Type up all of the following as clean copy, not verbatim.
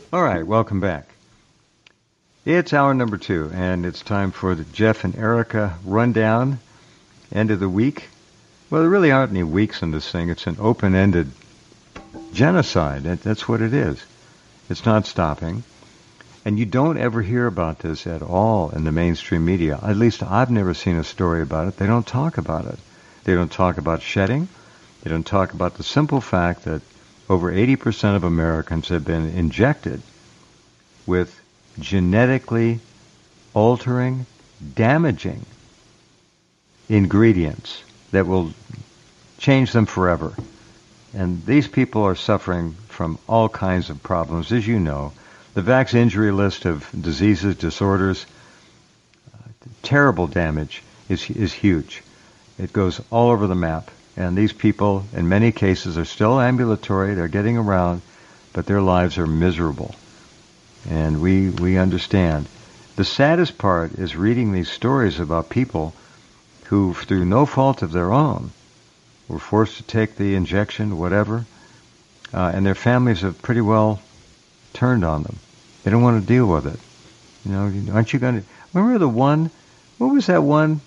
All right, welcome back. It's hour number 2, and it's time for the Jeff and Erica rundown, end of the week. Well, there really aren't any weeks in this thing. It's an open-ended genocide. That's what it is. It's not stopping. And you don't ever hear about this at all in the mainstream media. At least I've never seen a story about it. They don't talk about it. They don't talk about shedding. They don't talk about the simple fact that over 80% of Americans have been injected with genetically altering, damaging ingredients that will change them forever. And these people are suffering from all kinds of problems, as you know. The Vax injury list of diseases, disorders, terrible damage is huge. It goes all over the map. And these people, in many cases, are still ambulatory. They're getting around, but their lives are miserable. And we understand. The saddest part is reading these stories about people who, through no fault of their own, were forced to take the injection, whatever, and their families have pretty well turned on them. They don't want to deal with it. You know, aren't you going to... Remember the one... What was that one?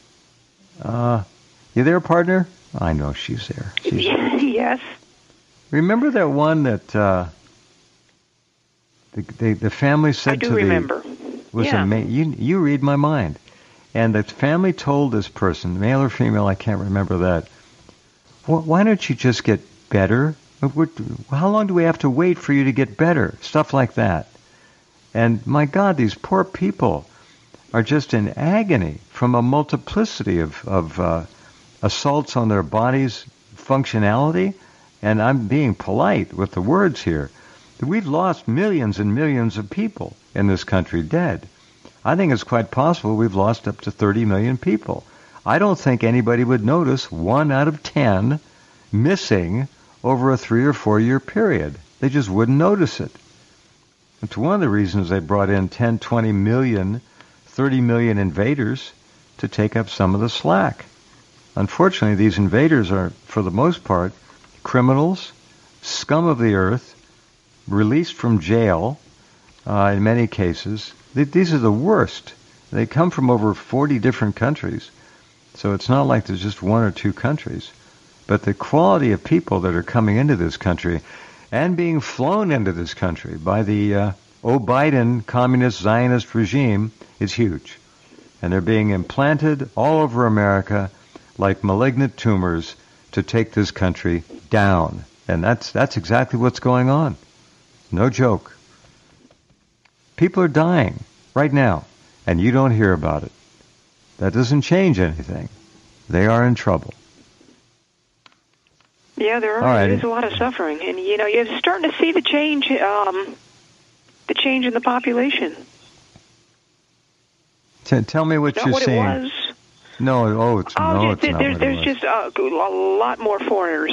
You there, partner? I know she's there. Yes. Remember that one that the family said I do remember. Was yeah. You read my mind. And the family told this person, male or female, I can't remember that, why don't you just get better? How long do we have to wait for you to get better? Stuff like that. And my God, these poor people are just in agony from a multiplicity of assaults on their body's functionality. And I'm being polite with the words here. We've lost millions and millions of people in this country dead. I think it's quite possible we've lost up to 30 million people. I don't think anybody would notice 1 out of 10 missing over a 3 or 4 year period. They just wouldn't notice it. It's one of the reasons they brought in 10, 20 million, 30 million invaders to take up some of the slack. Unfortunately, these invaders are, for the most part, criminals, scum of the earth, released from jail in many cases. These are the worst. They come from over 40 different countries. So it's not like there's just 1 or 2 countries. But the quality of people that are coming into this country and being flown into this country by the Biden communist Zionist regime is huge. And they're being implanted all over America like malignant tumors to take this country down. And that's exactly what's going on. No joke. People are dying right now, and you don't hear about it. That doesn't change anything. They are in trouble. Yeah, there's a lot of suffering, and you're starting to see the change in the population. Tell me what you're seeing. It was. No, it's not. There's just a lot more foreigners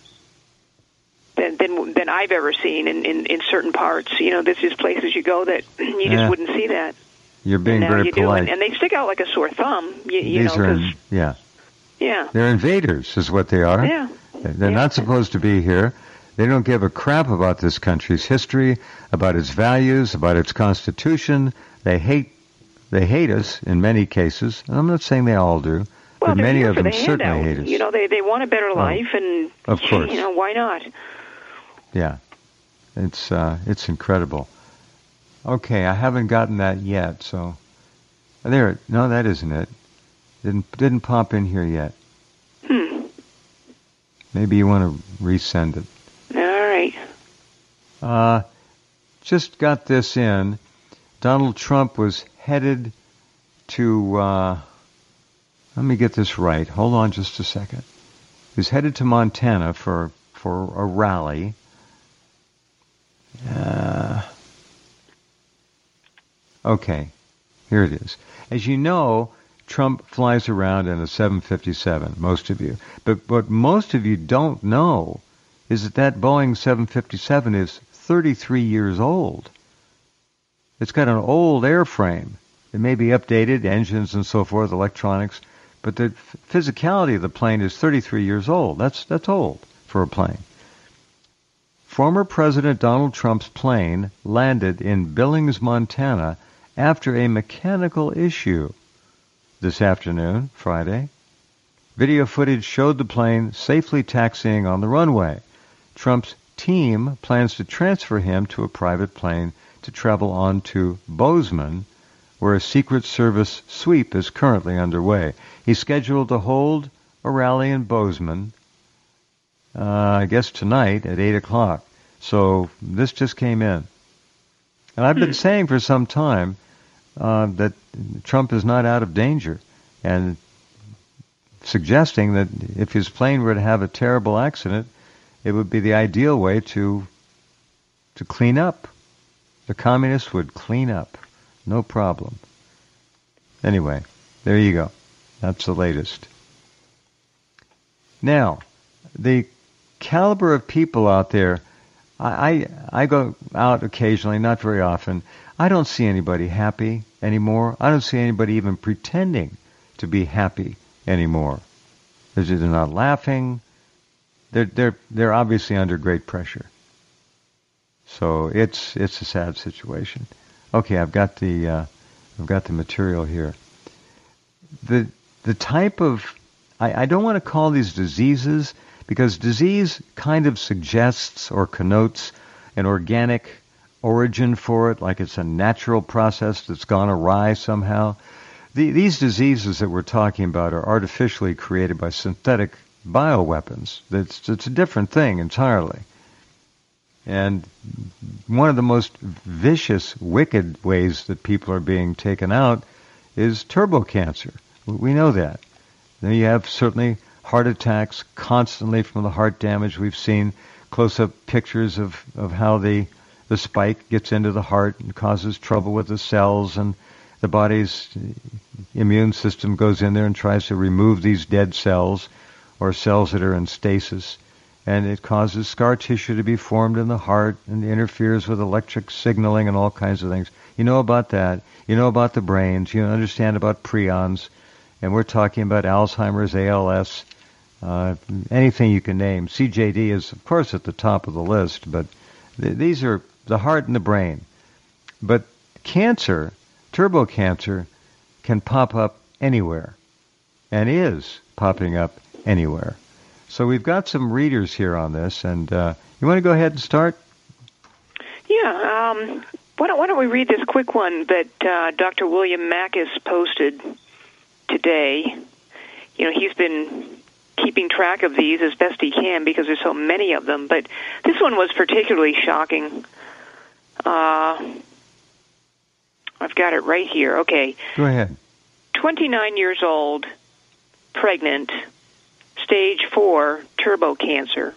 than I've ever seen in certain parts. There's just places you go that you just wouldn't see that. You're being very polite. And they stick out like a sore thumb. Yeah. They're invaders, is what they are. Yeah. They're not supposed to be here. They don't give a crap about this country's history, about its values, about its constitution. They hate us in many cases. And I'm not saying they all do, but many of them certainly hate us. They want a better life, and of course, why not? Yeah, it's incredible. Okay, I haven't gotten that yet, so there. No, that isn't it. Didn't pop in here yet. Maybe you want to resend it. All right. Just got this in. Donald Trump was headed to. Let me get this right. Hold on just a second. He was headed to Montana for a rally. Okay, here it is. As you know, Trump flies around in a 757, most of you. But what most of you don't know is that Boeing 757 is 33 years old. It's got an old airframe. It may be updated, engines and so forth, electronics, but the physicality of the plane is 33 years old. That's old for a plane. Former President Donald Trump's plane landed in Billings, Montana, after a mechanical issue this afternoon, Friday. Video footage showed the plane safely taxiing on the runway. Trump's team plans to transfer him to a private plane to travel on to Bozeman, where a Secret Service sweep is currently underway. He's scheduled to hold a rally in Bozeman, I guess tonight at 8 o'clock. So this just came in. And I've been saying for some time that Trump is not out of danger, and suggesting that if his plane were to have a terrible accident, it would be the ideal way to clean up. The communists would clean up. No problem. Anyway, there you go. That's the latest. Now, the caliber of people out there, I go out occasionally, not very often. I don't see anybody happy anymore. I don't see anybody even pretending to be happy anymore. They're not laughing. They're obviously under great pressure. So it's a sad situation. Okay, I've got the material here. The type of I don't want to call these diseases, because disease kind of suggests or connotes an organic origin for it, like it's a natural process that's gone awry somehow. These diseases that we're talking about are artificially created by synthetic bioweapons. It's a different thing entirely. And one of the most vicious, wicked ways that people are being taken out is turbo cancer. We know that. Then you have certainly heart attacks constantly from the heart damage. We've seen close-up pictures of how the spike gets into the heart and causes trouble with the cells, and the body's immune system goes in there and tries to remove these dead cells or cells that are in stasis, and it causes scar tissue to be formed in the heart and interferes with electric signaling and all kinds of things. You know about that. You know about the brains. You understand about prions. And we're talking about Alzheimer's, ALS, anything you can name. CJD is, of course, at the top of the list, but these are the heart and the brain. But cancer, turbo cancer, can pop up anywhere, and is popping up anywhere. So we've got some readers here on this, and you want to go ahead and start? Yeah. Why don't we read this quick one that Dr. William Mackis posted today. You know, he's been keeping track of these as best he can because there's so many of them, but this one was particularly shocking. I've got it right here. Okay. Go ahead. 29 years old, pregnant, stage 4 turbo cancer.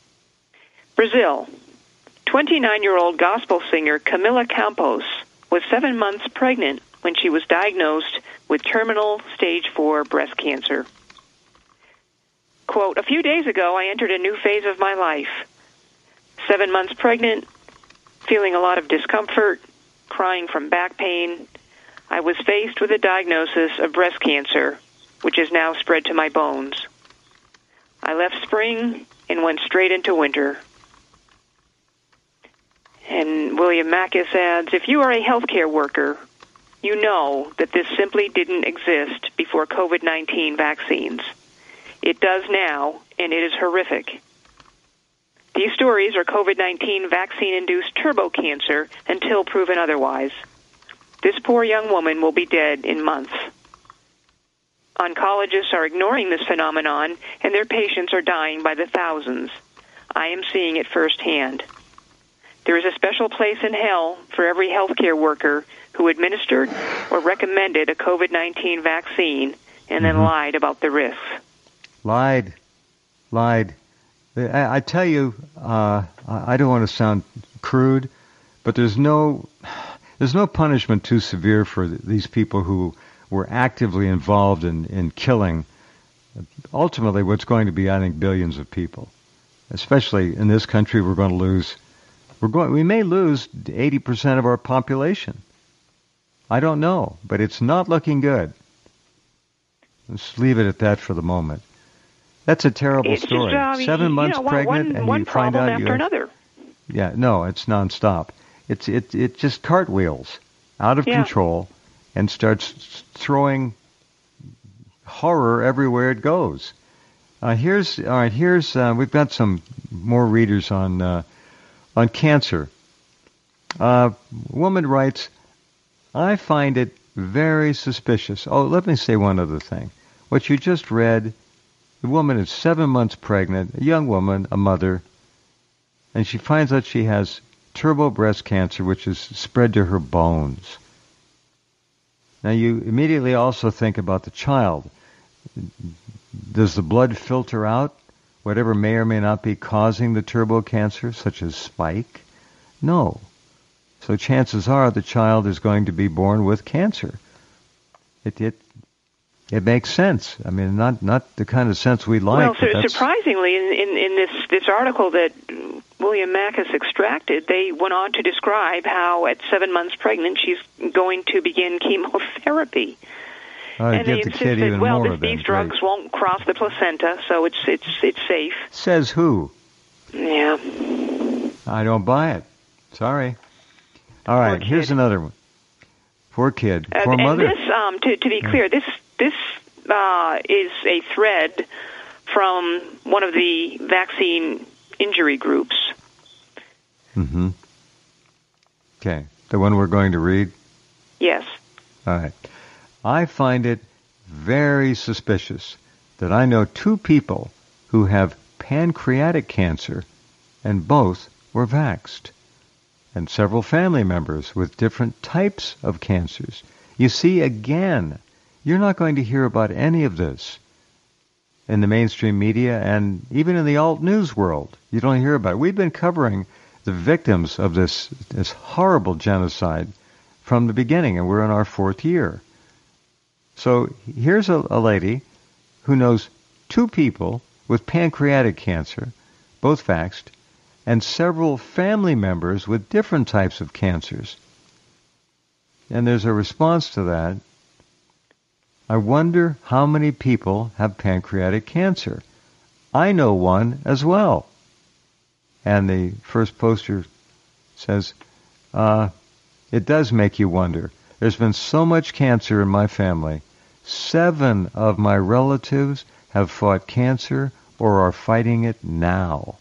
Brazil. 29-year-old gospel singer Camila Campos was 7 months pregnant when she was diagnosed with terminal stage 4 breast cancer. Quote, "A few days ago, I entered a new phase of my life. 7 months pregnant, feeling a lot of discomfort, crying from back pain. I was faced with a diagnosis of breast cancer, which is now spread to my bones. I left spring and went straight into winter." And William Mackis adds, "If you are a healthcare worker, you know that this simply didn't exist before COVID-19 vaccines. It does now, and it is horrific. These stories are COVID-19 vaccine-induced turbo cancer until proven otherwise. This poor young woman will be dead in months. Oncologists are ignoring this phenomenon, and their patients are dying by the thousands. I am seeing it firsthand. There is a special place in hell for every healthcare worker who administered or recommended a COVID-19 vaccine and then lied about the risks." Lied. I tell you, I don't want to sound crude, but there's no punishment too severe for these people who were actively involved in killing ultimately what's going to be, I think, billions of people. Especially in this country, we may lose 80% of our population. I don't know, but it's not looking good. Let's leave it at that for the moment. That's a terrible story. 7 months pregnant, and one you find problem out after another. Yeah, no, it's nonstop. It just cartwheels out of control and starts throwing horror everywhere it goes. Here's we've got some more readers on cancer. Woman writes, I find it very suspicious. Oh, let me say one other thing. What you just read, the woman is 7 months pregnant, a young woman, a mother, and she finds out she has turbo breast cancer, which is spread to her bones. Now you immediately also think about the child. Does the blood filter out whatever may or may not be causing the turbo cancer, such as spike? No. So chances are the child is going to be born with cancer. It makes sense. I mean, not the kind of sense we like. Well, surprisingly, in this article that William Makis extracted, they went on to describe how at 7 months pregnant she's going to begin chemotherapy. And they insisted, these drugs won't cross the placenta, so it's safe. Says who? Yeah. I don't buy it. Sorry. All right, here's another one. Poor kid. Poor mother. And this, to be clear, this is a thread from one of the vaccine injury groups. Mm-hmm. Okay. The one we're going to read? Yes. All right. I find it very suspicious that I know 2 people who have pancreatic cancer, and both were vaxxed, and several family members with different types of cancers. You see, again, you're not going to hear about any of this in the mainstream media and even in the alt news world. You don't hear about it. We've been covering the victims of this horrible genocide from the beginning, and we're in our 4th year. So here's a lady who knows 2 people with pancreatic cancer, both vaxxed, and several family members with different types of cancers. And there's a response to that. I wonder how many people have pancreatic cancer. I know one as well. And the first poster says, it does make you wonder. There's been so much cancer in my family. 7 of my relatives have fought cancer or are fighting it now.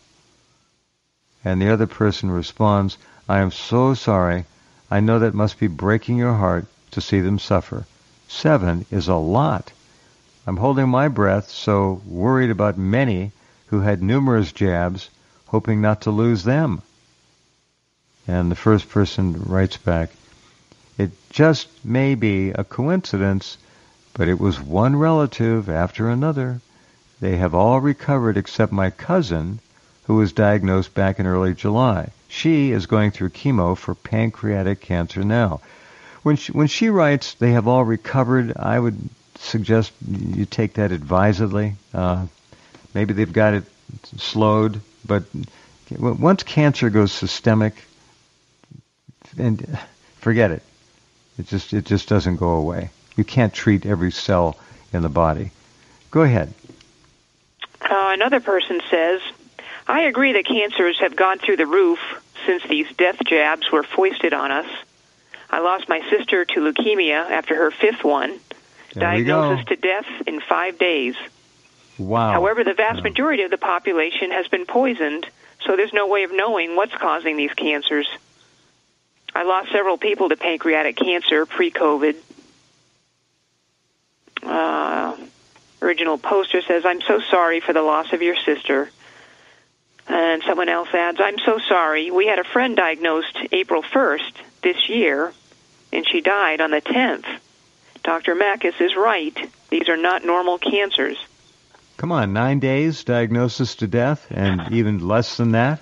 And the other person responds, I am so sorry. I know that must be breaking your heart to see them suffer. 7 is a lot. I'm holding my breath, so worried about many who had numerous jabs, hoping not to lose them. And the first person writes back, it just may be a coincidence, but it was one relative after another. They have all recovered except my cousin, who was diagnosed back in early July. She is going through chemo for pancreatic cancer now. When she writes, they have all recovered, I would suggest you take that advisedly. Maybe they've got it slowed, but once cancer goes systemic, and forget it. It just doesn't go away. You can't treat every cell in the body. Go ahead. Another person says, I agree that cancers have gone through the roof since these death jabs were foisted on us. I lost my sister to leukemia after her 5th one. Diagnosis to death in 5 days. Wow. However, the vast majority of the population has been poisoned, so there's no way of knowing what's causing these cancers. I lost several people to pancreatic cancer pre-COVID. Original poster says, I'm so sorry for the loss of your sister. And someone else adds, I'm so sorry. We had a friend diagnosed April 1st this year, and she died on the 10th. Dr. Makis is right. These are not normal cancers. Come on, 9 days, diagnosis to death, and even less than that.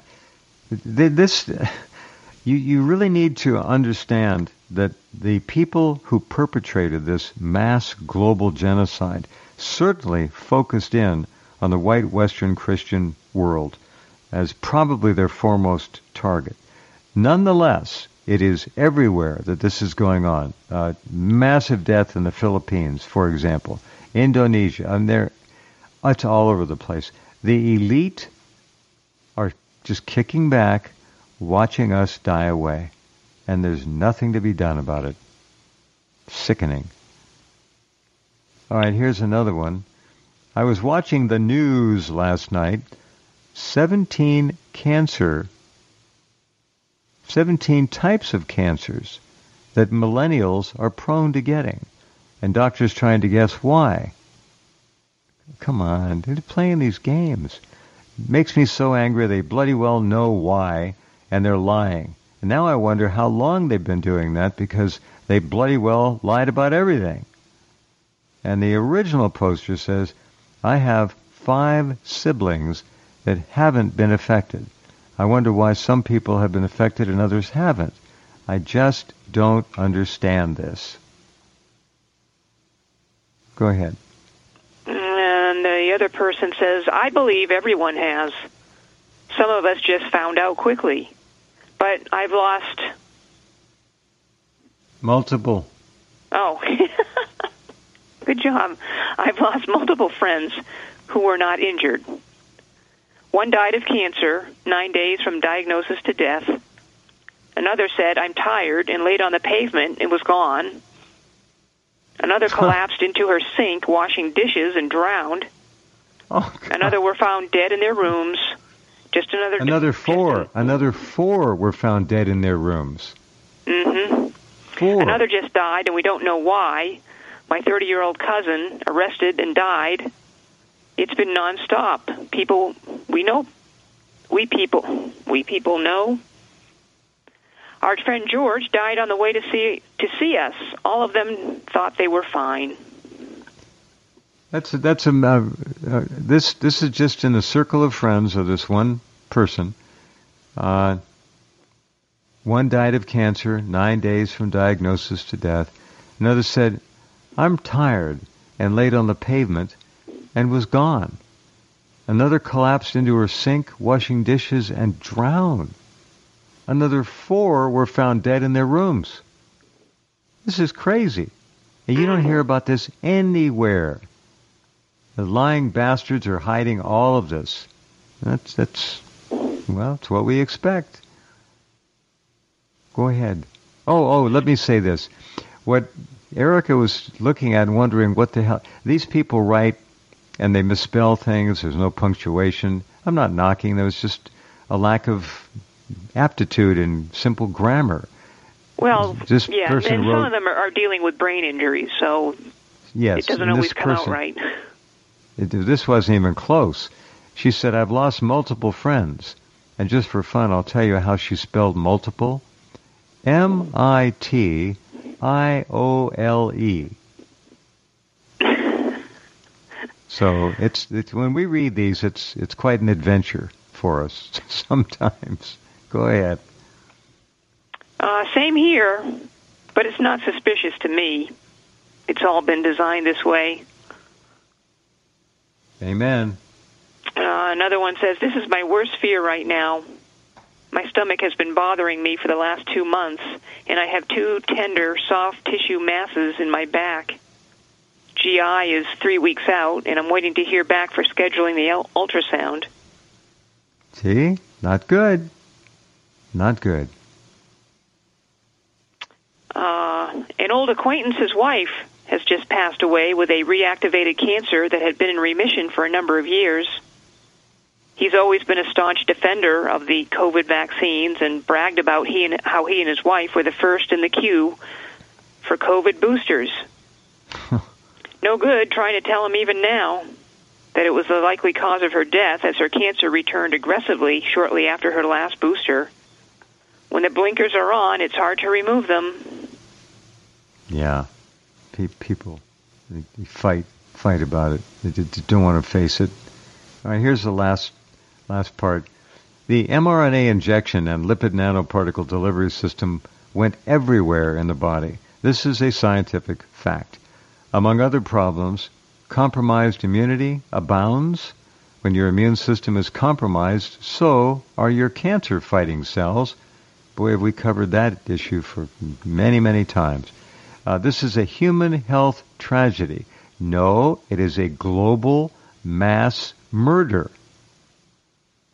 You really need to understand that the people who perpetrated this mass global genocide certainly focused in on the white Western Christian world as probably their foremost target. Nonetheless, it is everywhere that this is going on. Massive death in the Philippines, for example. Indonesia, it's all over the place. The elite are just kicking back, watching us die away. And there's nothing to be done about it. Sickening. All right, here's another one. I was watching the news last night. 17 types of cancers that millennials are prone to getting. And doctors trying to guess why. Come on, they're playing these games. It makes me so angry they bloody well know why, and they're lying. And now I wonder how long they've been doing that, because they bloody well lied about everything. And the original poster says, I have 5 siblings that haven't been affected. I wonder why some people have been affected and others haven't. I just don't understand this. Go ahead. And the other person says, I believe everyone has. Some of us just found out quickly. But I've lost... Multiple. Oh, good job. I've lost multiple friends who were not injured. One died of cancer 9 days from diagnosis to death. Another said, I'm tired, and laid on the pavement and was gone. Another collapsed into her sink washing dishes and drowned. Oh, God. Another were found dead in their rooms. Another four were found dead in their rooms. Mm-hmm. 4. Another just died, and we don't know why. My 30-year-old cousin arrested and died. It's been nonstop. People we know. We people know. Our friend George died on the way to see us. All of them thought they were fine. This is just in the circle of friends of this one person. One died of cancer 9 days from diagnosis to death. Another said, I'm tired, and laid on the pavement and was gone. Another collapsed into her sink washing dishes and drowned. Another 4 were found dead in their rooms. This is crazy. And you don't hear about this anywhere. The lying bastards are hiding all of this. It's what we expect. Go ahead. Oh, let me say this. What Erica was looking at and wondering what the hell... These people write and they misspell things. There's no punctuation. I'm not knocking them. It's just a lack of aptitude in simple grammar. Well, this yeah, person and wrote, some of them are dealing with brain injuries, so yes, it doesn't always come out right. This wasn't even close. She said, I've lost multiple friends. And just for fun, I'll tell you how she spelled multiple. M-I-T-I-O-L-E. So it's when we read these, it's quite an adventure for us sometimes. Go ahead. Same here, but it's not suspicious to me. It's all been designed this way. Amen. Another one says, this is my worst fear right now. My stomach has been bothering me for the last 2 months, and I have 2 tender, soft tissue masses in my back. GI is 3 weeks out, and I'm waiting to hear back for scheduling the ultrasound. See? Not good. Not good. An old acquaintance's wife has just passed away with a reactivated cancer that had been in remission for a number of years. He's always been a staunch defender of the COVID vaccines and bragged about how he and his wife were the first in the queue for COVID boosters. No good trying to tell him even now that it was the likely cause of her death, as her cancer returned aggressively shortly after her last booster. When the blinkers are on, it's hard to remove them. Yeah. People, they fight about it. They don't want to face it. All right, here's the last part. The mRNA injection and lipid nanoparticle delivery system went everywhere in the body. This is a scientific fact. Among other problems, compromised immunity abounds. When your immune system is compromised, so are your cancer-fighting cells. Boy, have we covered that issue for many, many times. This is a human health tragedy. No, it is a global mass murder. Mm-hmm.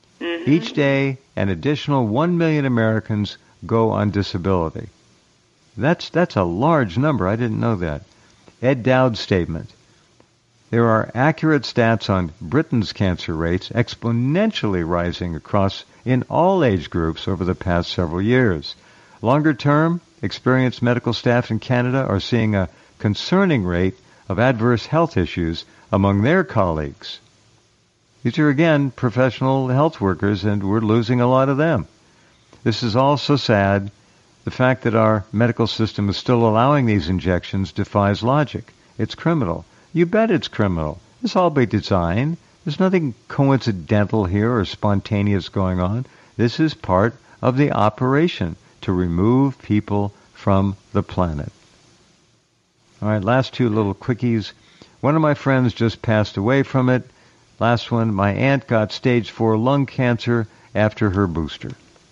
Each day, an additional 1 million Americans go on disability. That's a large number. I didn't know that. Ed Dowd's statement. There are accurate stats on Britain's cancer rates exponentially rising across in all age groups over the past several years. Longer term, experienced medical staff in Canada are seeing a concerning rate of adverse health issues among their colleagues. These are, again, professional health workers, and we're losing a lot of them. This is also sad. The fact that our medical system is still allowing these injections defies logic. It's criminal. You bet it's criminal. It's all by design. There's nothing coincidental here or spontaneous going on. This is part of the operation to remove people from the planet. All right, last two little quickies. One of my friends just passed away from it. Last one, my aunt got stage 4 lung cancer after her booster.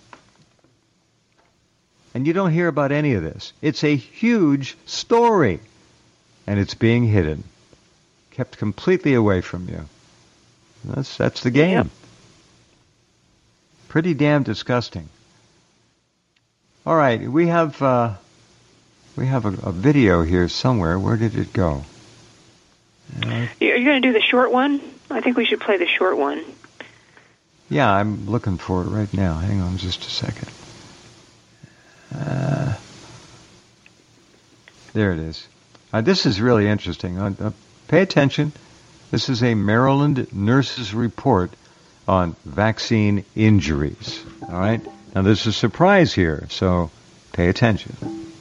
And you don't hear about any of this. It's a huge story, and it's being hidden, kept completely away from you. That's the game. Yep. Pretty damn disgusting. All right, we have a video here somewhere. Where did it go? You're going to do the short one? I think we should play the short one. Yeah, I'm looking for it right now. Hang on just a second. There it is. This is really interesting. Pay attention. This is a Maryland nurse's report on vaccine injuries. All right? Now, there's a surprise here, so pay attention.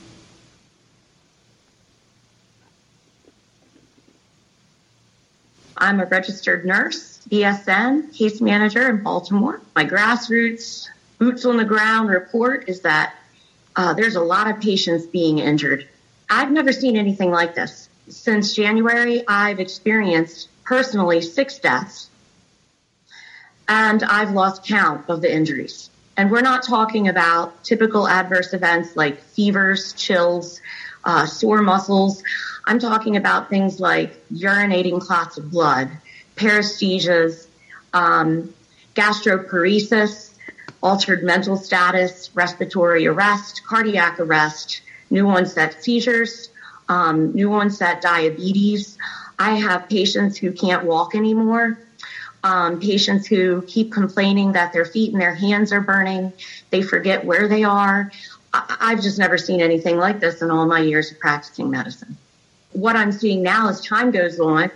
I'm a registered nurse, BSN, case manager in Baltimore. My grassroots, boots on the ground report is that there's a lot of patients being injured. I've never seen anything like this. Since January, I've experienced personally 6 deaths, and I've lost count of the injuries. And we're not talking about typical adverse events like fevers, chills, sore muscles. I'm talking about things like urinating clots of blood, paresthesias, gastroparesis, altered mental status, respiratory arrest, cardiac arrest, new onset seizures, new onset diabetes. I have patients who can't walk anymore, patients who keep complaining that their feet and their hands are burning. They forget where they are. I've just never seen anything like this in all my years of practicing medicine. What I'm seeing now as time goes on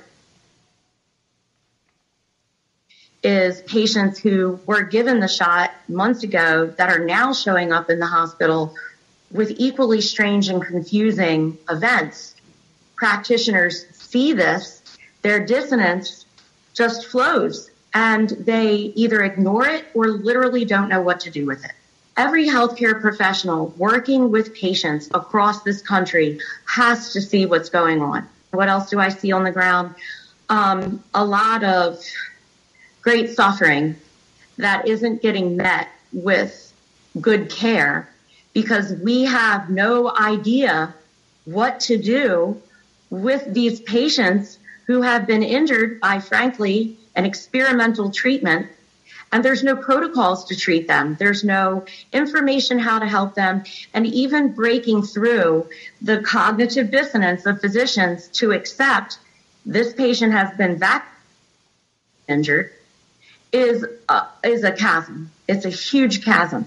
is patients who were given the shot months ago that are now showing up in the hospital with equally strange and confusing events. Practitioners see this, their dissonance just flows, and they either ignore it or literally don't know what to do with it. Every healthcare professional working with patients across this country has to see what's going on. What else do I see on the ground? A lot of great suffering that isn't getting met with good care because we have no idea what to do with these patients who have been injured by, frankly, an experimental treatment. And there's no protocols to treat them. There's no information how to help them. And even breaking through the cognitive dissonance of physicians to accept this patient has been injured is a chasm. It's a huge chasm.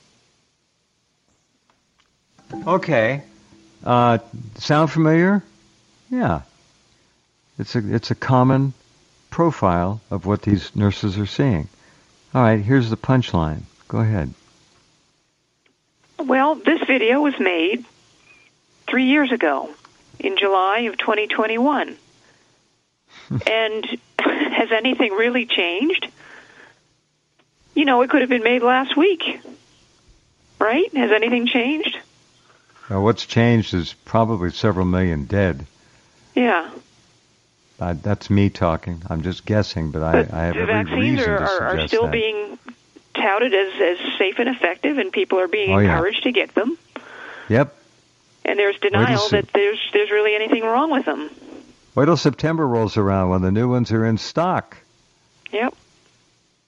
Okay. Sound familiar? Yeah. It's a common profile of what these nurses are seeing. All right, here's the punchline. Go ahead. Well, this video was made 3 years ago, in July of 2021. And has anything really changed? You know, it could have been made last week, right? Has anything changed? What's changed is probably several million dead. Yeah. That's me talking. I'm just guessing, but I have every reason to suggest the vaccines are still being touted as safe and effective, and people are being encouraged to get them. Yep. And there's denial that there's really anything wrong with them. Wait till September rolls around when the new ones are in stock. Yep.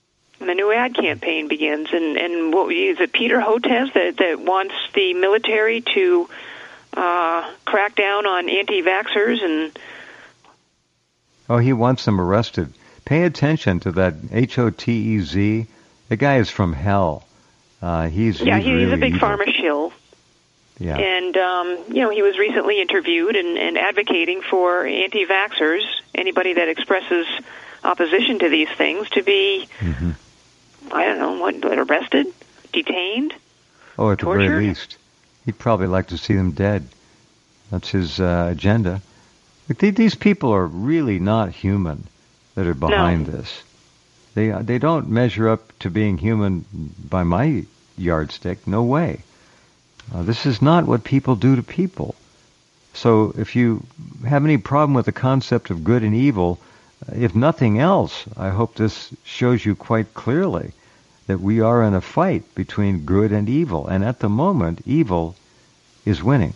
the new ad campaign begins. And what is it, Peter Hotez that wants the military to crack down on anti-vaxxers? And oh, he wants them arrested. Pay attention to that Hotez. The guy is from hell. He's really a big evil. pharma shill. Yeah. And, he was recently interviewed and advocating for anti-vaxxers, anybody that expresses opposition to these things, to be, I don't know, arrested, detained, oh, at tortured? the very least. He'd probably like to see them dead. That's his agenda. But these people are really not human that are behind this. They don't measure up to being human by my yardstick. No way. This is not what people do to people. So if you have any problem with the concept of good and evil, if nothing else, I hope this shows you quite clearly that we are in a fight between good and evil. And at the moment, evil is winning.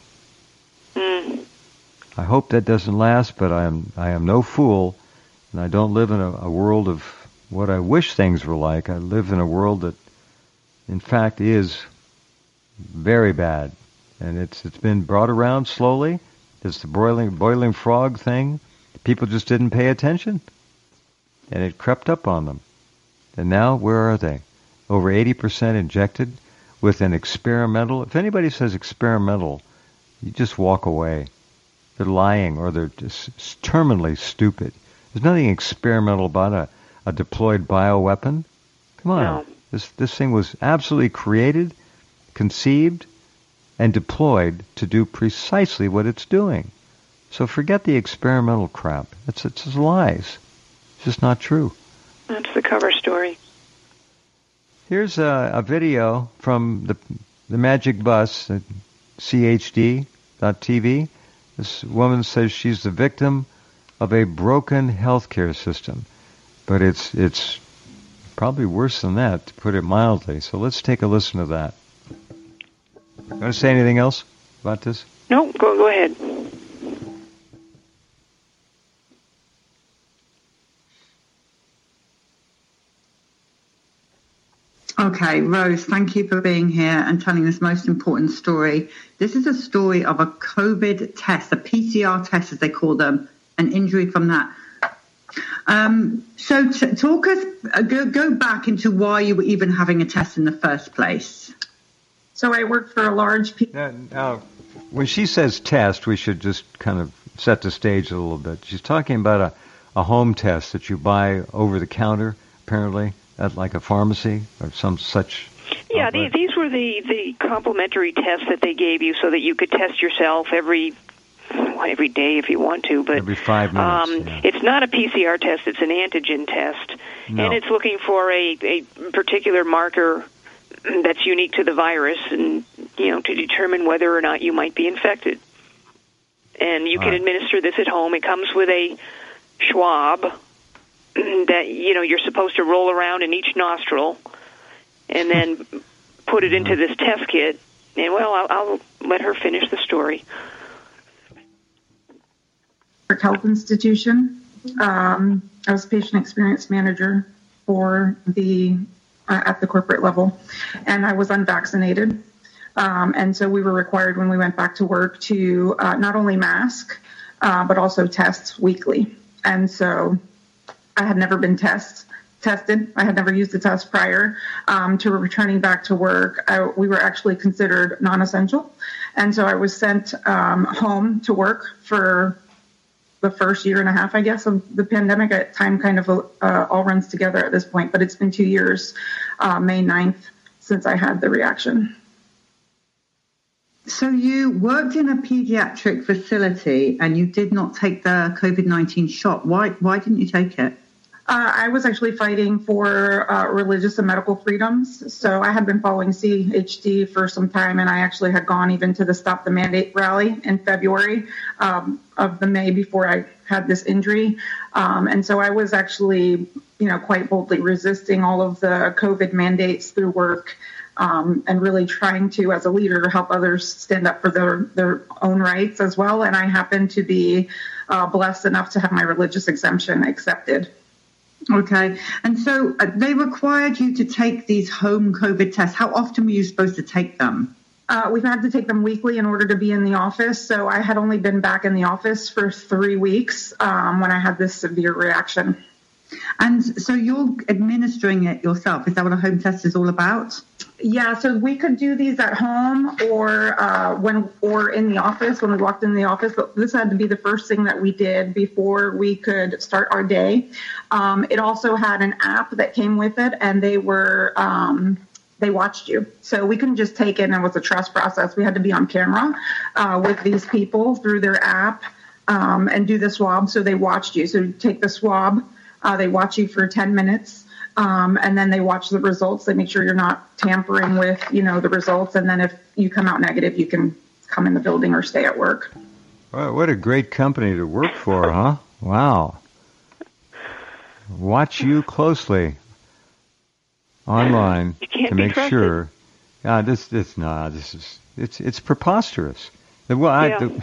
I hope that doesn't last, but I am no fool, and I don't live in a world of what I wish things were like. I live in a world that, in fact, is very bad, and it's been brought around slowly. It's the boiling frog thing. People just didn't pay attention, and it crept up on them. And now, where are they? Over 80% injected with an experimental. If anybody says experimental, you just walk away. They're lying, or they're just terminally stupid. There's nothing experimental about a deployed bioweapon. Come on. No. This thing was absolutely created, conceived, and deployed to do precisely what it's doing. So forget the experimental crap. It's just lies. It's just not true. That's the cover story. Here's a video from the Magic Bus at chd.tv. This woman says she's the victim of a broken healthcare system. But it's probably worse than that, to put it mildly. So let's take a listen to that. You want to say anything else about this? No, go ahead. Okay, Rose, thank you for being here and telling this most important story. This is a story of a COVID test, a PCR test as they call them, an injury from that. So talk us, go back into why you were even having a test in the first place. So I worked for a large... Now, when she says test, we should just kind of set the stage a little bit. She's talking about a home test that you buy over the counter, apparently, at like a pharmacy or some such... Yeah, these were the complimentary tests that they gave you so that you could test yourself every day if you want to, but every 5 minutes. It's not a PCR test; it's an antigen test, and it's looking for a particular marker that's unique to the virus, and to determine whether or not you might be infected. And you can administer this at home. It comes with a swab that you're supposed to roll around in each nostril, and then put it into this test kit. And I'll let her finish the story. Health institution. I was patient experience manager for at the corporate level, and I was unvaccinated. And so we were required when we went back to work to not only mask, but also test weekly. And so I had never been tested. I had never used the test prior to returning back to work. We were actually considered non-essential. And so I was sent home to work for the first year and a half, I guess, of the pandemic. Time kind of all runs together at this point, but it's been 2 years, May 9th, since I had the reaction. So you worked in a pediatric facility and you did not take the COVID-19 shot. Why didn't you take it? I was actually fighting for religious and medical freedoms. So I had been following CHD for some time, and I actually had gone even to the Stop the Mandate rally in February of the May before I had this injury. And so I was actually, quite boldly resisting all of the COVID mandates through work, and really trying to, as a leader, help others stand up for their own rights as well. And I happened to be blessed enough to have my religious exemption accepted. Okay. And so they required you to take these home COVID tests. How often were you supposed to take them? We've had to take them weekly in order to be in the office. So I had only been back in the office for 3 weeks when I had this severe reaction. And so you're administering it yourself. Is that what a home test is all about? Yeah, so we could do these at home or in the office when we walked in the office. But this had to be the first thing that we did before we could start our day. It also had an app that came with it, and they watched you. So we couldn't just take it and it was a trust process. We had to be on camera with these people through their app and do the swab. So they watched you. So you take the swab, they watch you for 10 minutes. And then they watch the results. They make sure you're not tampering with, the results. And then if you come out negative, you can come in the building or stay at work. Well, what a great company to work for, huh? Wow. Watch you closely online to make sure. It's preposterous. Well,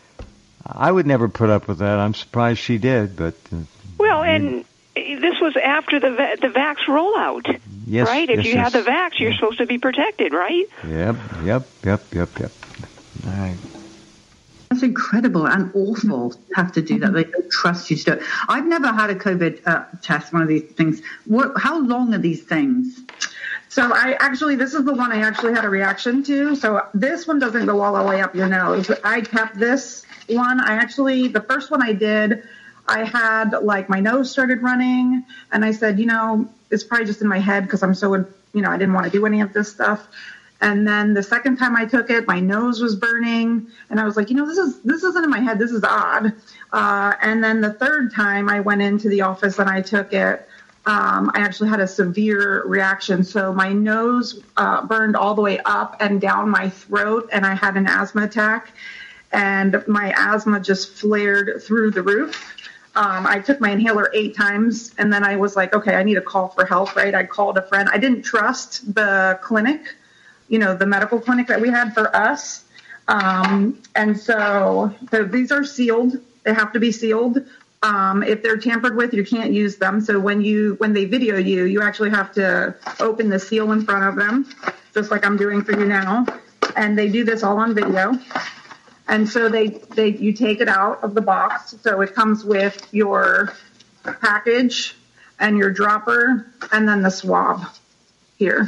I would never put up with that. I'm surprised she did, but. And this was after the vax rollout, yes, right? If you have the vax, you're supposed to be protected, right? Yep. All right. That's incredible and awful to have to do that. They don't trust you to do it. I've never had a COVID test, one of these things. How long are these things? So this is the one I actually had a reaction to. So this one doesn't go all the way up your nose. I kept this one. The first one I did, I had my nose started running, and I said, it's probably just in my head because I'm so, I didn't want to do any of this stuff. And then the second time I took it, my nose was burning, and I was like, this isn't in my head. This is odd. And then the third time I went into the office and I took it, I actually had a severe reaction. So my nose burned all the way up and down my throat, and I had an asthma attack, and my asthma just flared through the roof. I took my inhaler 8 times, and then I was like, okay, I need to call for help, right? I called a friend. I didn't trust the clinic, the medical clinic that we had for us. And so these are sealed. They have to be sealed. If they're tampered with, you can't use them. So when they video you, you actually have to open the seal in front of them, just like I'm doing for you now. And they do this all on video. And so you take it out of the box. So it comes with your package and your dropper and then the swab here.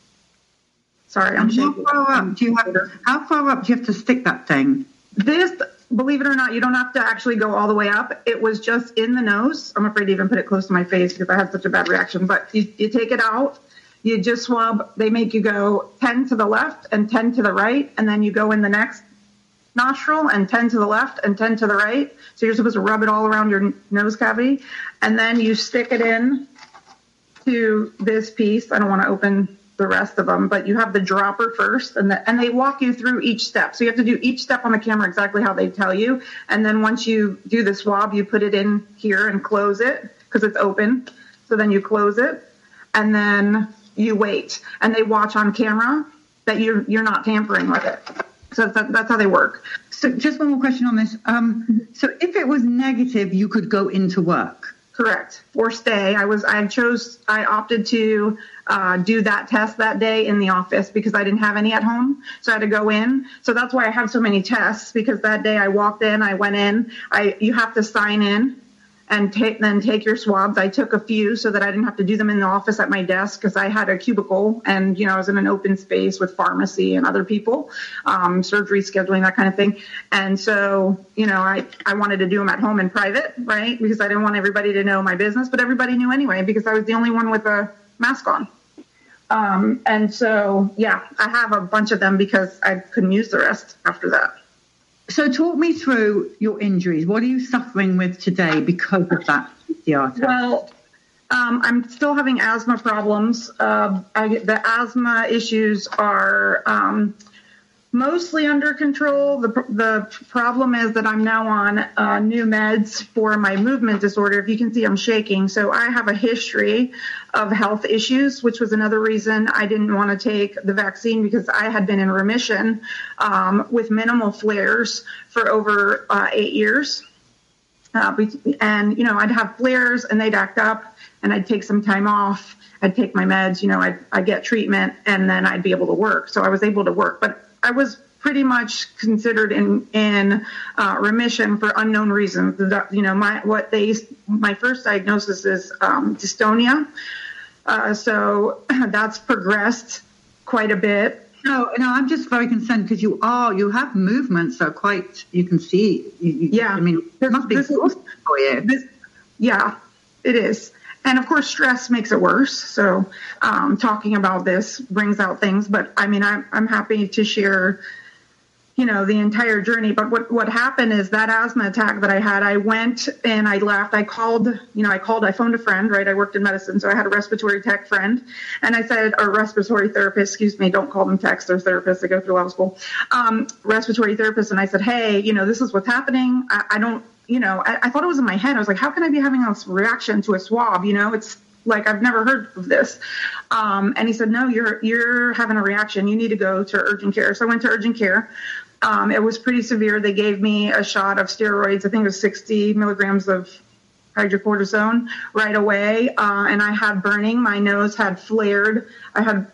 Sorry, I'm shaking. How far up do you have to stick that thing? This, believe it or not, you don't have to actually go all the way up. It was just in the nose. I'm afraid to even put it close to my face because I had such a bad reaction. But you take it out. You just swab. They make you go 10 to the left and 10 to the right. And then you go in the next nostril and 10 to the left and 10 to the right. So you're supposed to rub it all around your nose cavity. And then you stick it in to this piece. I don't want to open the rest of them, but you have the dropper first, and they walk you through each step. So you have to do each step on the camera exactly how they tell you. And then once you do the swab, you put it in here and close it because it's open. So then you close it, and then you wait. And they watch on camera that you're not tampering with it. So that's how they work. So just one more question on this. So if it was negative, you could go into work. Correct. Or stay. I opted to do that test that day in the office because I didn't have any at home. So I had to go in. So that's why I have so many tests, because that day I walked in, I went in, you have to sign in and then take your swabs. I took a few so that I didn't have to do them in the office at my desk because I had a cubicle and, I was in an open space with pharmacy and other people, surgery scheduling, that kind of thing. And so, I wanted to do them at home in private, right? Because I didn't want everybody to know my business, but everybody knew anyway because I was the only one with a mask on. And so, I have a bunch of them because I couldn't use the rest after that. So talk me through your injuries. What are you suffering with today because of that PCR test? Well, I'm still having asthma problems. The asthma issues are mostly under control. The problem is that I'm now on new meds for my movement disorder. If you can see, I'm shaking. So I have a history of health issues, which was another reason I didn't want to take the vaccine, because I had been in remission with minimal flares for over 8 years. And, I'd have flares and they'd act up. and I'd take some time off. I'd take my meds, I'd get treatment, and then I'd be able to work. So I was able to work, but I was pretty much considered in remission for unknown reasons. My first diagnosis is dystonia. So that's progressed quite a bit. No, I'm just very concerned because you have movements that are quite, you can see. Yeah. I mean, it must be exhausting for you. Yeah, it is. And of course, stress makes it worse. So talking about this brings out things. But I mean, I'm happy to share, the entire journey. But what happened is that asthma attack that I had, I went and I left. I called, I phoned a friend, right? I worked in medicine. So I had a respiratory tech friend. And I said, or respiratory therapist, excuse me, don't call them techs, they're therapists. They go through law school. Respiratory therapist. And I said, hey, this is what's happening. I don't, I thought it was in my head. I was like, how can I be having a reaction to a swab? It's like, I've never heard of this. And he said, no, you're having a reaction. You need to go to urgent care. So I went to urgent care. It was pretty severe. They gave me a shot of steroids. I think it was 60 milligrams of hydrocortisone right away. And I had burning. My nose had flared. I had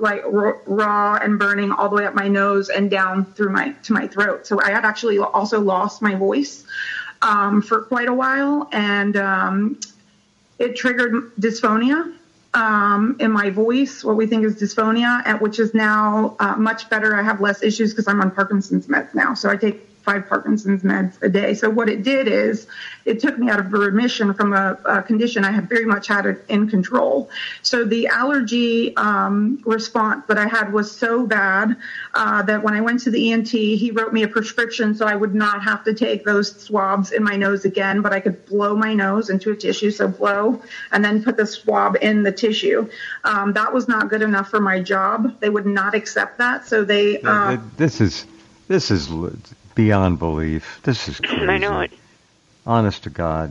raw and burning all the way up my nose and down to my throat. So I had actually also lost my voice for quite a while. And it triggered dysphonia in my voice, what we think is dysphonia, which is now much better. I have less issues because I'm on Parkinson's meds now. So I take 5 Parkinson's meds a day. So what it did is it took me out of remission from a condition I had very much had it in control. So the allergy response that I had was so bad that when I went to the ENT, he wrote me a prescription so I would not have to take those swabs in my nose again, but I could blow my nose into a tissue, so blow, and then put the swab in the tissue. That was not good enough for my job. They would not accept that. So they... This is beyond belief. This is crazy. I know it. Honest to God.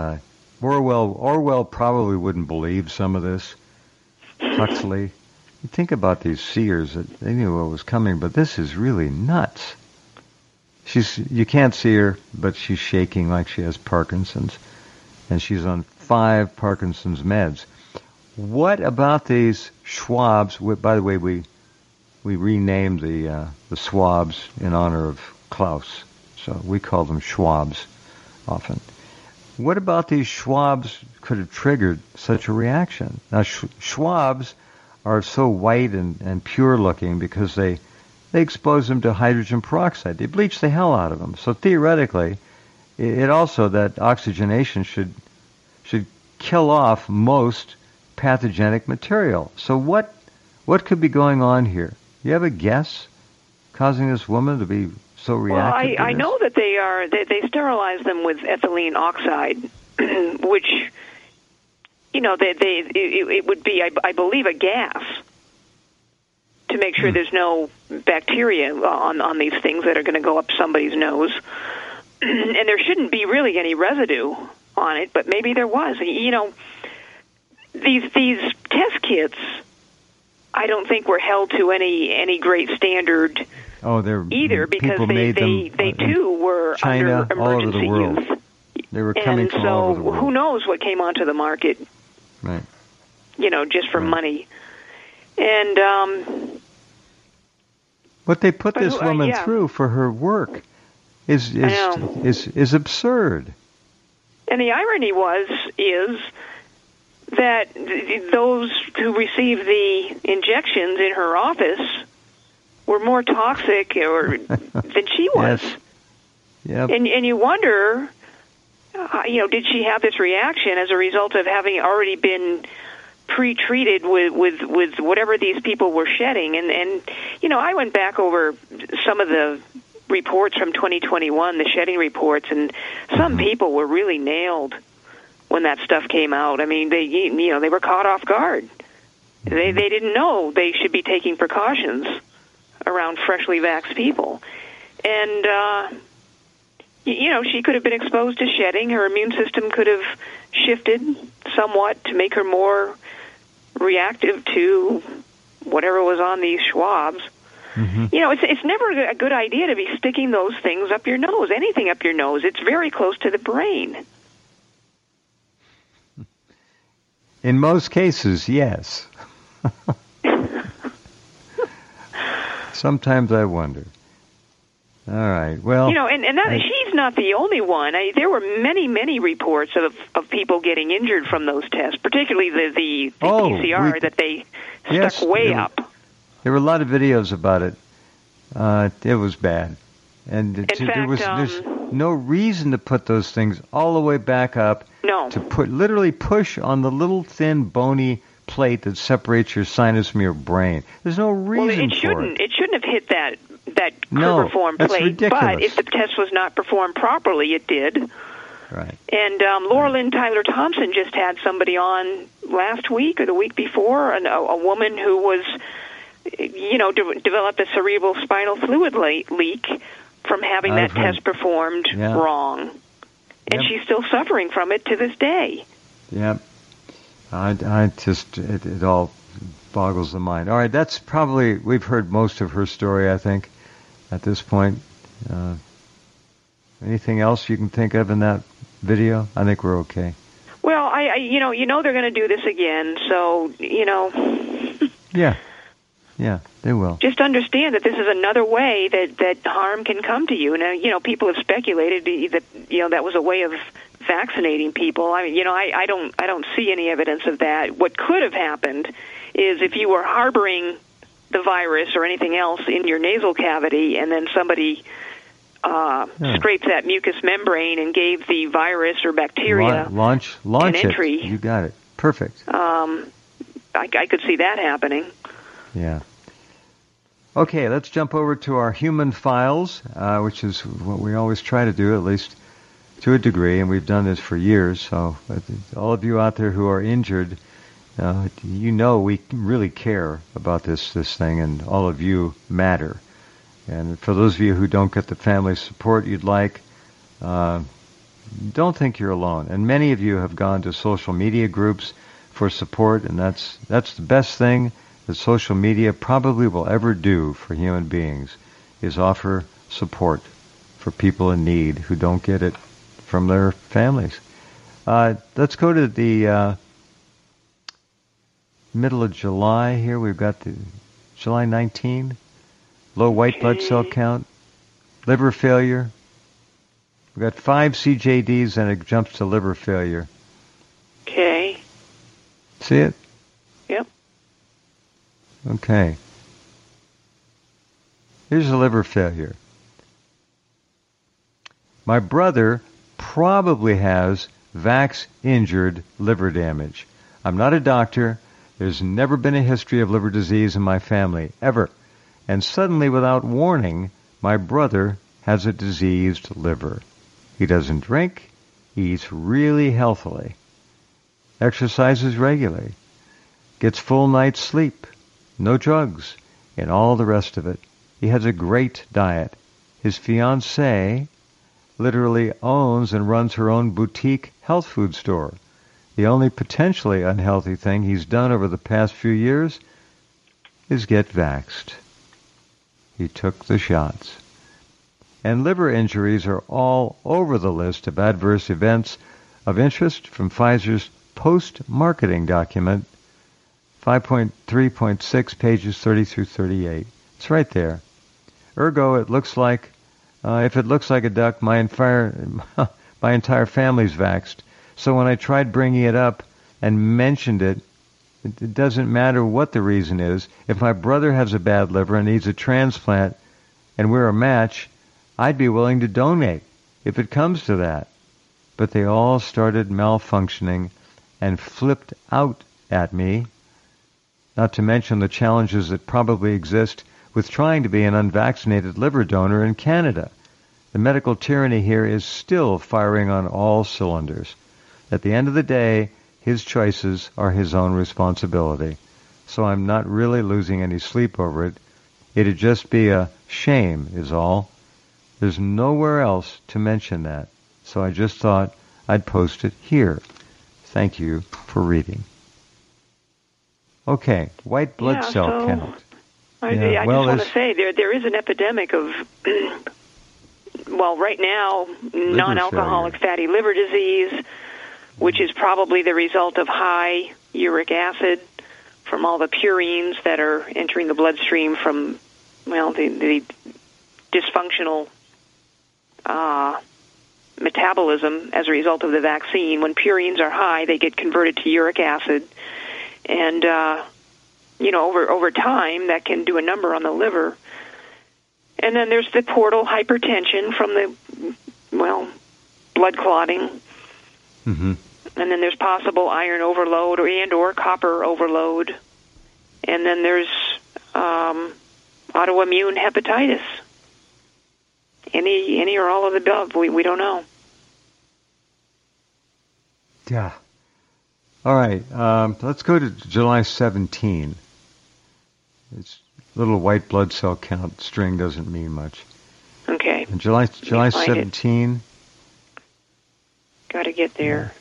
Orwell probably wouldn't believe some of this. Huxley. You think about these seers. They knew what was coming, but this is really nuts. You can't see her, but she's shaking like she has Parkinson's, and she's on 5 Parkinson's meds. What about these swabs? By the way, we renamed the swabs in honor of Klaus, so we call them Schwabs often. What about these Schwabs could have triggered such a reaction? Now, Schwabs are so white and pure looking because they expose them to hydrogen peroxide. They bleach the hell out of them. So theoretically, it also, that oxygenation should kill off most pathogenic material. So what could be going on here? You have a guess causing this woman to be so reactive? Well, I know that they sterilize them with ethylene oxide, which, it would be, I believe, a gas to make sure there's no bacteria on these things that are going to go up somebody's nose. And there shouldn't be really any residue on it, but maybe there was. These test kits, I don't think were held to any great standard. Either, because they too were China, under all over the emergency world. use. They were coming from all over the world. Who knows what came onto the market? Right. Just for money. And what they put this woman through for her work is absurd. And the irony is that those who received the injections in her office were more toxic than she was. Yes. Yep. And you wonder, did she have this reaction as a result of having already been pre-treated with whatever these people were shedding? And I went back over some of the reports from 2021, the shedding reports, and some people were really nailed when that stuff came out. I mean, they were caught off guard. They didn't know they should be taking precautions around freshly vaxxed people. And, she could have been exposed to shedding. Her immune system could have shifted somewhat to make her more reactive to whatever was on these swabs. Mm-hmm. It's never a good idea to be sticking those things up your nose, anything up your nose. It's very close to the brain. In most cases, yes. Sometimes I wonder. All right. Well, and she's not the only one. There were many reports of people getting injured from those tests, particularly the PCR that they stuck way up. There were a lot of videos about it. It was bad, and there's no reason to put those things all the way back up. No. To literally push on the little thin bony plate that separates your sinus from your brain. There's no reason for it. It shouldn't have hit that performed plate. Ridiculous. But if the test was not performed properly, it did. Right. And Laura Lynn Tyler Thompson just had somebody on last week or the week before, a woman who was, developed a cerebral spinal fluid leak from having that test performed wrong. And she's still suffering from it to this day. Yep. I just, it all boggles the mind. All right, that's probably, we've heard most of her story, I think, at this point. Anything else you can think of in that video? I think we're okay. Well, they're going to do this again, so, Yeah, they will. Just understand that this is another way that harm can come to you. Now, people have speculated that, that was a way of vaccinating people. I mean, I don't see any evidence of that. What could have happened is if you were harboring the virus or anything else in your nasal cavity, and then somebody scraped that mucous membrane and gave the virus or bacteria launch an entry. You got it. Perfect. I could see that happening. Yeah. Okay, let's jump over to our human files, which is what we always try to do, at least to a degree, and we've done this for years. So all of you out there who are injured, we really care about this thing, and all of you matter. And for those of you who don't get the family support you'd like, don't think you're alone. And many of you have gone to social media groups for support, and that's the best thing that social media probably will ever do for human beings, is offer support for people in need who don't get it from their families. Let's go to the middle of July here. We've got the July 19, low white blood cell count, liver failure. We've got 5 CJDs and it jumps to liver failure. Okay. See it? Yep. Okay. Here's the liver failure. My brother probably has vax-injured liver damage. I'm not a doctor. There's never been a history of liver disease in my family, ever. And suddenly, without warning, my brother has a diseased liver. He doesn't drink. He eats really healthily. Exercises regularly. Gets full night's sleep. No drugs. And all the rest of it. He has a great diet. His fiancée literally owns and runs her own boutique health food store. The only potentially unhealthy thing he's done over the past few years is get vaxxed. He took the shots. And liver injuries are all over the list of adverse events of interest from Pfizer's post-marketing document, 5.3.6, pages 30 through 38. It's right there. Ergo, it looks like, if it looks like a duck, my entire family's vaxxed. So when I tried bringing it up and mentioned it, it doesn't matter what the reason is. If my brother has a bad liver and needs a transplant and we're a match, I'd be willing to donate if it comes to that. But they all started malfunctioning and flipped out at me, not to mention the challenges that probably exist with trying to be an unvaccinated liver donor in Canada. The medical tyranny here is still firing on all cylinders. At the end of the day, his choices are his own responsibility. So I'm not really losing any sleep over it. It'd just be a shame, is all. There's nowhere else to mention that. So I just thought I'd post it here. Thank you for reading. Okay, white blood cell count. I just want to say there is an epidemic of, right now, non-alcoholic fatty liver disease, which is probably the result of high uric acid from all the purines that are entering the bloodstream from, well, the dysfunctional metabolism as a result of the vaccine. When purines are high, they get converted to uric acid. And, over time, that can do a number on the liver. And then there's the portal hypertension from the, blood clotting. Mm-hmm. And then there's possible iron overload or copper overload. And then there's autoimmune hepatitis. Any or all of the above, we don't know. Yeah. All right. Let's go to July 17. It's little white blood cell count string doesn't mean much. Okay. And July 17. Got to get there.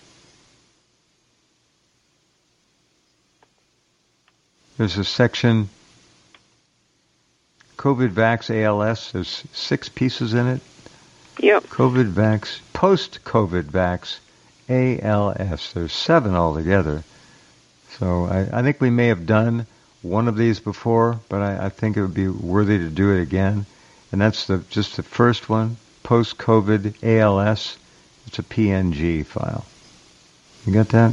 There's a section, COVID Vax ALS. There's 6 pieces in it. Yep. COVID Vax, post-COVID Vax ALS. There's 7 altogether. So I think we may have done one of these before, but I think it would be worthy to do it again. And that's just the first one, post-COVID ALS. It's a PNG file. You got that?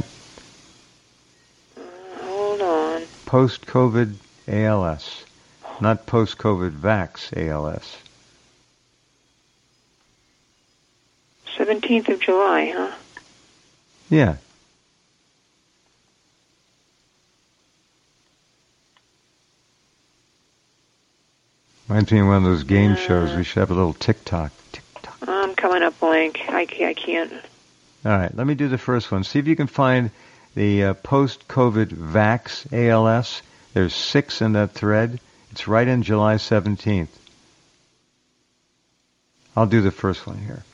Hold on. Post-COVID ALS, not post-COVID Vax ALS. 17th of July, huh? Yeah. Reminds me of one of those game shows. We should have a little tick-tock. Tick-tock. I'm coming up blank. I can't. All right, let me do the first one. See if you can find the post-COVID Vax ALS. There's 6 in that thread. It's right in July 17th. I'll do the first one here.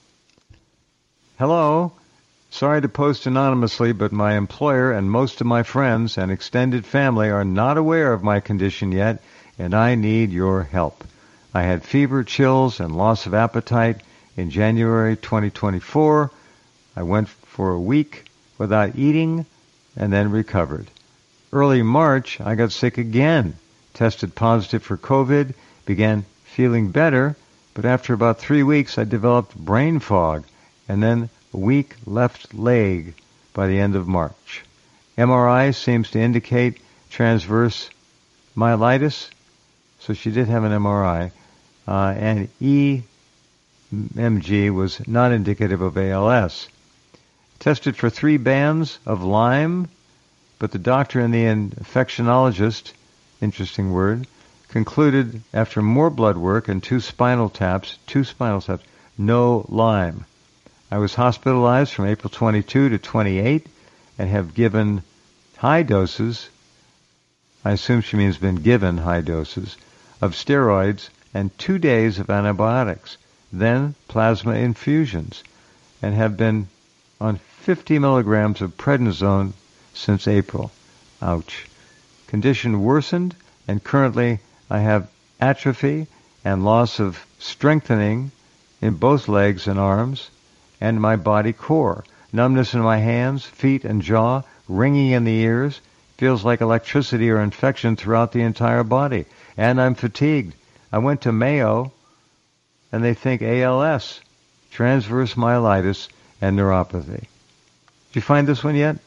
Hello. Sorry to post anonymously, but my employer and most of my friends and extended family are not aware of my condition yet, and I need your help. I had fever, chills, and loss of appetite in January 2024. I went for a week without eating and then recovered. Early March, I got sick again, tested positive for COVID, began feeling better, but after about 3 weeks, I developed brain fog and then a weak left leg by the end of March. MRI seems to indicate transverse myelitis, so she did have an MRI, and EMG was not indicative of ALS. Tested for 3 bands of Lyme, but the doctor and the infectionologist, interesting word, concluded after more blood work and 2 spinal taps, no Lyme. I was hospitalized from April 22 to 28 and have given high doses, I assume she means been given high doses, of steroids and 2 days of antibiotics, then plasma infusions, and have been on 50 milligrams of prednisone since April. Ouch. Condition worsened, and currently I have atrophy and loss of strengthening in both legs and arms and my body core. Numbness in my hands, feet, and jaw, ringing in the ears, feels like electricity or infection throughout the entire body. And I'm fatigued. I went to Mayo, and they think ALS, transverse myelitis, and neuropathy. Did you find this one yet?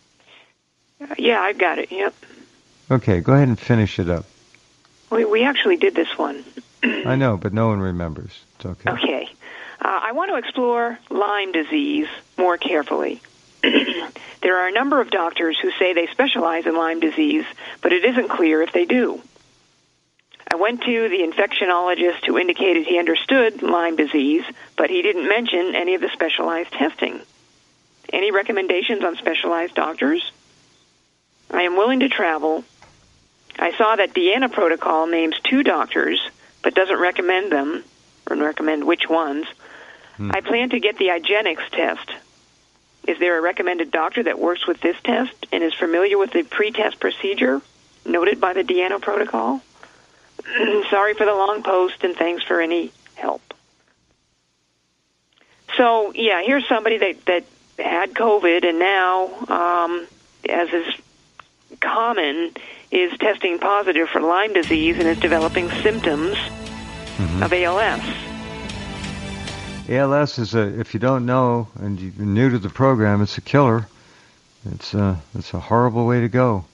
Yeah, I've got it, yep. Okay, go ahead and finish it up. We actually did this one. I know, but no one remembers. It's okay. Okay. I want to explore Lyme disease more carefully. There are a number of doctors who say they specialize in Lyme disease, but it isn't clear if they do. I went to the infectionologist who indicated he understood Lyme disease, but he didn't mention any of the specialized testing. Any recommendations on specialized doctors? I am willing to travel. I saw that Deanna Protocol names 2 doctors, but doesn't recommend them, or recommend which ones. I plan to get the IGeneX test. Is there a recommended doctor that works with this test and is familiar with the pre-test procedure noted by the Deanna Protocol? Sorry for the long post, and thanks for any help. So, yeah, here's somebody that had COVID and now as is common, is testing positive for Lyme disease and is developing symptoms of ALS. ALS is if you don't know and you're new to the program, it's a killer. It's a horrible way to go.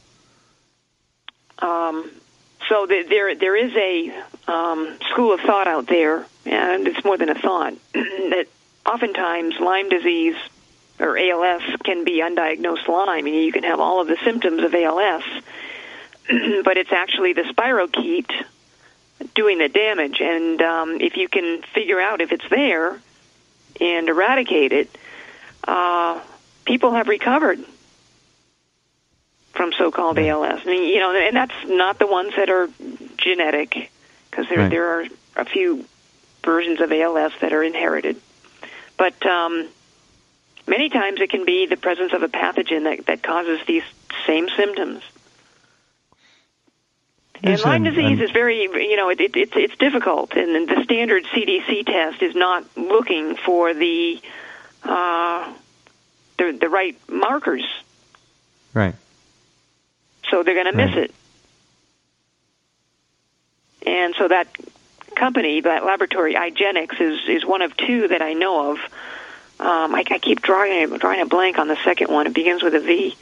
So there is a school of thought out there, and it's more than a thought, that oftentimes Lyme disease or ALS can be undiagnosed Lyme. You can have all of the symptoms of ALS, but it's actually the spirochete doing the damage. And if you can figure out if it's there and eradicate it, people have recovered from so-called ALS. And that's not the ones that are genetic, because there are a few versions of ALS that are inherited. But many times it can be the presence of a pathogen that causes these same symptoms. And Lyme disease is very, it's difficult, and the standard CDC test is not looking for the right markers. Right. So they're going to miss it. And so that company, that laboratory, iGenix, is one of two that I know of. I keep drawing a blank on the second one. It begins with a V.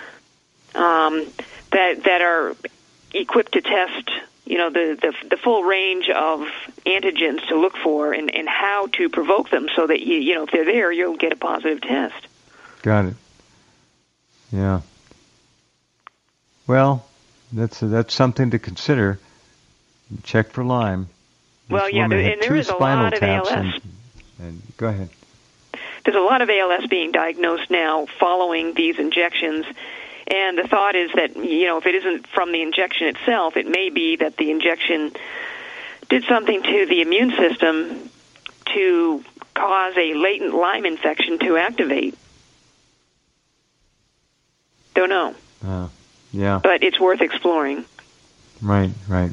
That are equipped to test, the full range of antigens to look for and how to provoke them, so that if they're there, you'll get a positive test. Got it. Yeah. Well, that's something to consider. Check for Lyme. Well, yeah, and there is a lot of ALS. And go ahead. There's a lot of ALS being diagnosed now following these injections. And the thought is that, if it isn't from the injection itself, it may be that the injection did something to the immune system to cause a latent Lyme infection to activate. Don't know. Yeah. But it's worth exploring. Right.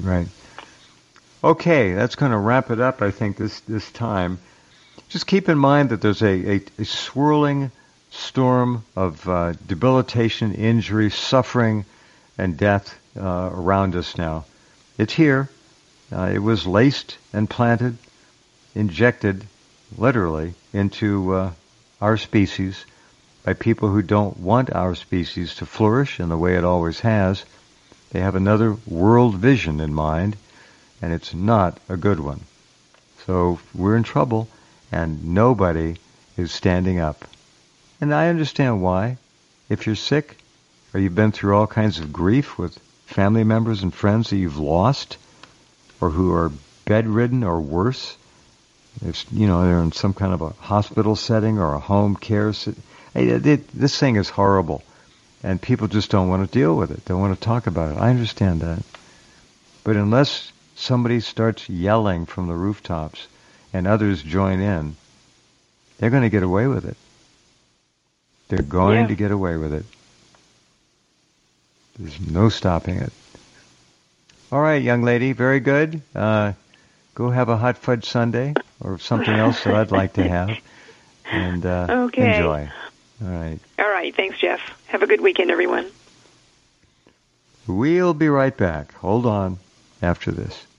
Okay, that's going to wrap it up, I think, this time. Just keep in mind that there's a swirling storm of debilitation, injury, suffering, and death around us now. It's here. It was laced and planted, injected, literally, into our species by people who don't want our species to flourish in the way it always has. They have another world vision in mind, and it's not a good one. So we're in trouble, and nobody is standing up. And I understand why. If you're sick, or you've been through all kinds of grief with family members and friends that you've lost, or who are bedridden or worse, if they're in some kind of a hospital setting or a home care setting. This thing is horrible, and people just don't want to deal with it. They want to talk about it. I understand that. But unless somebody starts yelling from the rooftops and others join in, they're going to get away with it. They're going to get away with it. There's no stopping it. All right, young lady, very good. Go have a hot fudge sundae or something else that I'd like to have, and enjoy. All right. All right. Thanks, Jeff. Have a good weekend, everyone. We'll be right back. Hold on after this.